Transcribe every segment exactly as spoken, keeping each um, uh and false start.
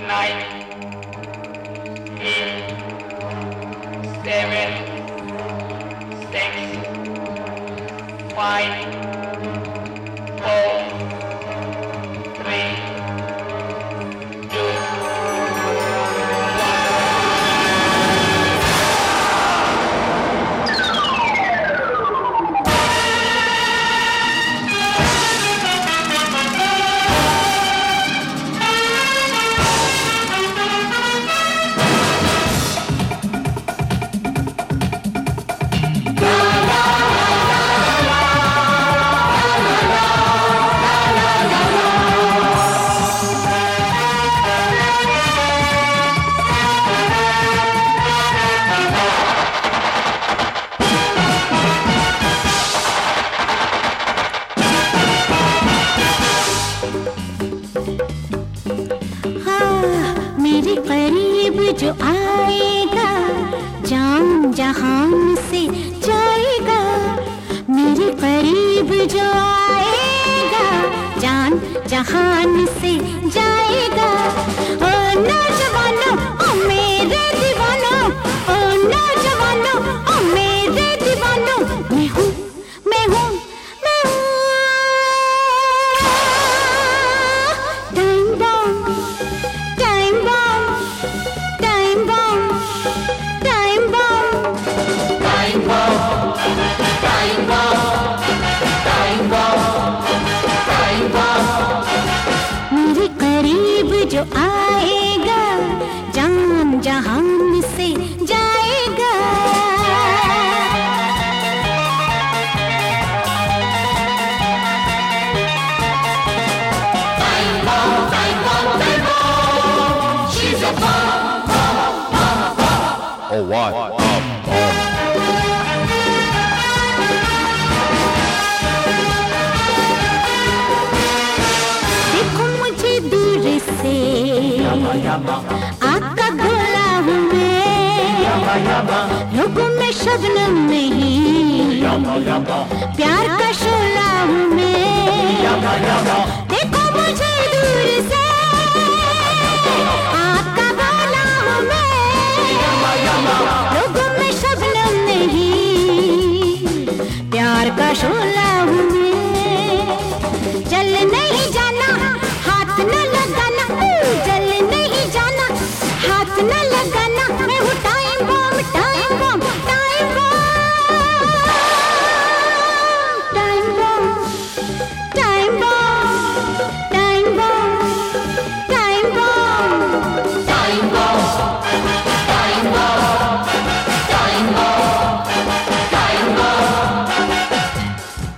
जो आएगा जान जहान से जाएगा, मेरे करीब जो आएगा जान जहान से जाएगा। ओ नौजवानों ओ मेरे दीवानों, ओ नौजवानों ओ मेरे दीवानों, मैं हूँ मैं हूँ मैं हूँ time bomb time bomb time bomb time bomb time bomb time bomb time bomb time bomb. मेरे करीब जो आएगा जान जहान से जाएगा। Time bomb time bomb time bomb, she's a bomb bomb bomb bomb। Oh what? Oh, oh. देखो मुझे दूर से आग का गोला हूँ मैं, लोगों में शबनम नहीं, प्यार का शोला हूँ मैं। देखो मुझे दूर से आग का गोला हूँ मैं, लोगों में शबनम नहीं, प्यार का शोला हूँ मैं। जल नहीं जाना हाथ न लगाना, जल नहीं जाना हाथ न लगाना, मैं हूँ time bomb time bomb time bomb time bomb time bomb time bomb time bomb time bomb time bomb time bomb time bomb.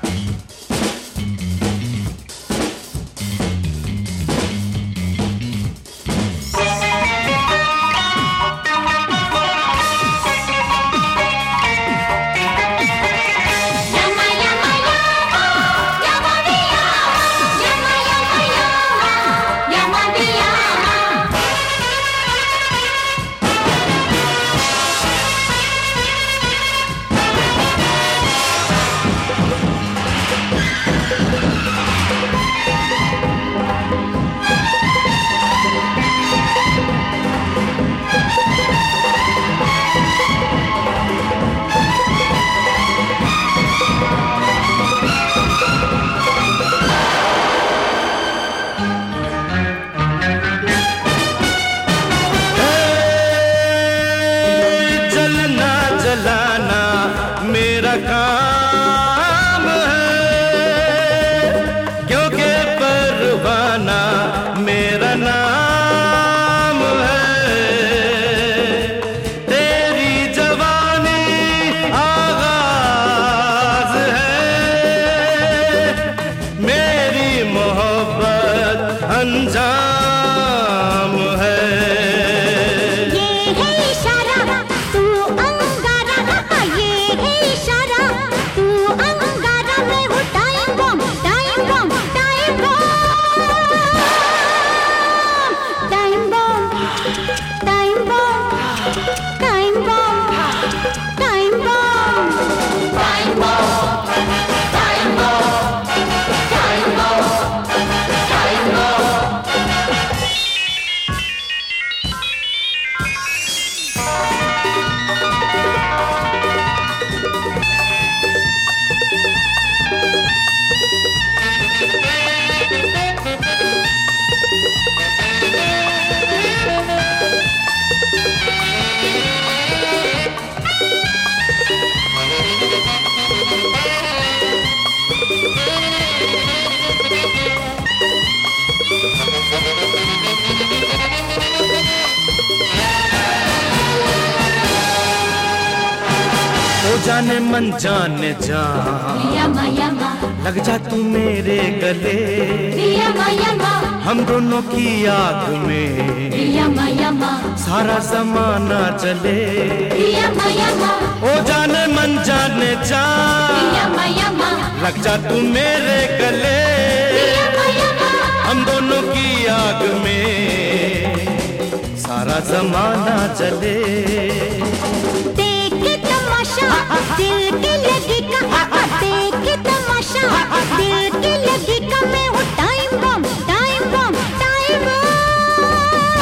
जाने मन जाने जा, यमा यमा लग जा तू मेरे गले, यमा यमा हम दोनों की याद में यमा यमा सारा जमाना चले। यमा यमा ओ जाने मन जाने जा, यमा यमा लग जा तू मेरे गले, यमा यमा हम दोनों की आग में सारा जमाना चले। देख के तमाशा दिल के लगी का, देख के तमाशा दिल के लगी का, मैं हूँ time bomb time bomb time bomb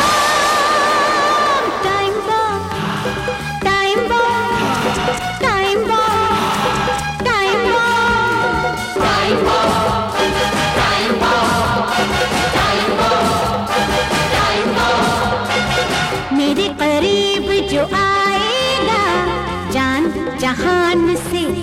time bomb time bomb time bomb time bomb time bomb time bomb time bomb. मेरे करीब जो आएगा जान जहान से